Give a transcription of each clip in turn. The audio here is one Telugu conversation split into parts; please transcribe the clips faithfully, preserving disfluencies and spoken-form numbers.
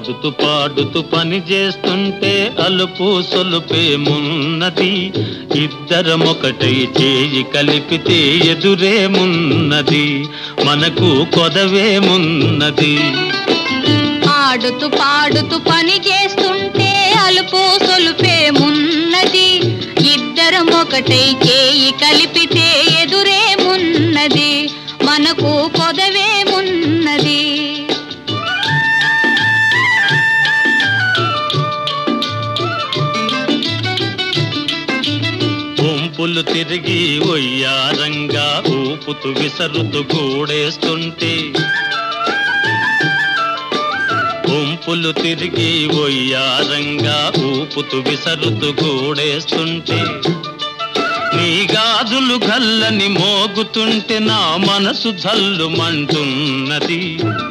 ఆడుతూ పాడుతూ పని చేస్తుంటే అలుపు సొలుపేమున్నది, ఇద్దరమొకటై చేయి కలిపితే ఎదురేమున్నది, మనకు కొదవేమున్నది. ఆడుతూ పాడుతూ పని చేస్తుంటే అలుపు సొలుపేమున్నది, ఇద్దరమొకటై చేయి కలిపితే ఎదురేమున్నది, మనకు కొదవేమున్నది. వంపులు తిరిగి ఒయ్యారంగా ఊపుతూ విసరుతూ గూడేస్తుంటే, వంపులు తిరిగి ఒయ్యారంగా ఊపుతూ విసరుతూ గూడేస్తుంటే, నీ గాజులు గల్లని మోగుతుంటే నా మనసు జల్లుమంటున్నది,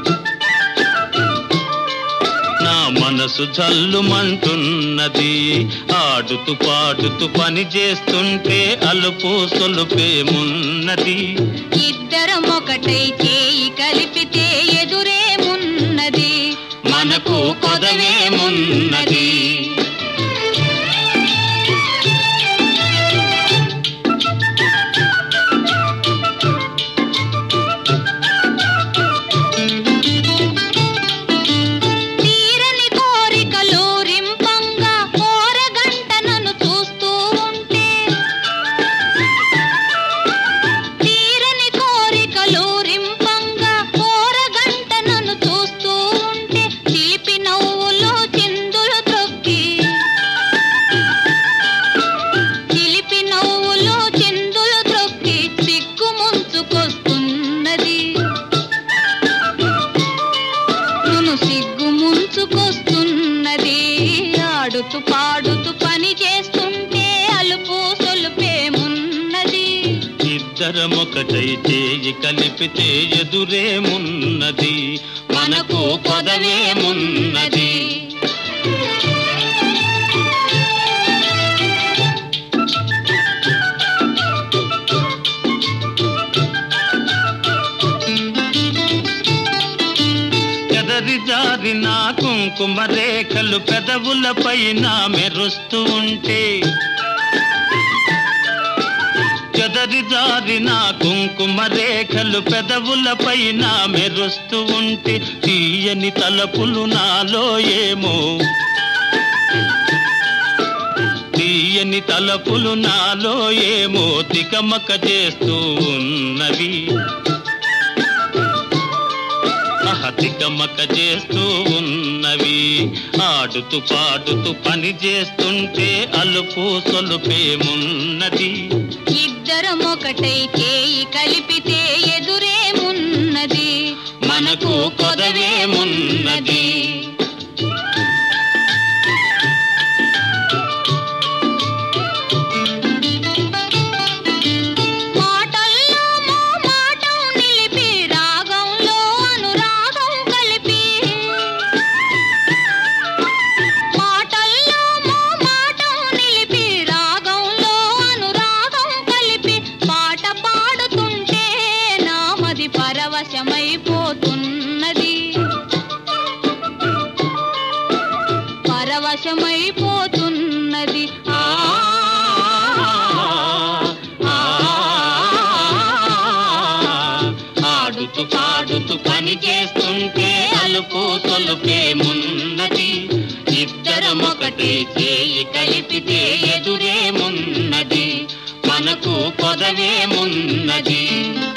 నా మనసు జల్లుమంటున్నది. ఆడుతూ పాడుతూ పని చేస్తుంటే అలుపు సొలుపేమున్నది, ఇద్దరమొకటై చేయి కలిపితే ఎదురేమున్నది, మనకు కొదవేమున్నది. సిగ్గు ముంచుకొస్తున్నది, ఆడుతూ పాడుతూ పని చేస్తుంటే అలుపు సొలుపేమున్నది, ఇద్దరమొకటై చేయి కలిపితే ఎదురేమున్నది, మనకు కొదవేమున్నది. జారిన కుంకుమ రేఖలు పెదవుల పైన మెరుస్తూ ఉంటే, చెదరి జారిన కుంకుమ రేఖలు పెదవుల పైన మెరుస్తూ ఉంటే, తీయని తలపులు నాలో ఏమో, తీయని తలపులు నాలో ఏమో తికమక చేస్తూ ఉన్నవి, తికమక చేస్తూ ఉన్నవి. ఆడుతూ పాడుతూ పని చేస్తుంటే అలుపు సొలుపేమున్నది, ఇద్దరమొకటై చేయి కలిపితే ఎదురేమున్నది, మనకు కొదవేమున్నది. పరవశమైపోతున్నది, పరవశమైపోతున్నది. ఆడుతూ పాడుతూ పని చేస్తుంటే అలుపు సొలుపేమున్నది, ఇద్దరమొకటే చేయి కలిపితే ఎదురేమున్నది, మనకు కొదవేమున్నది.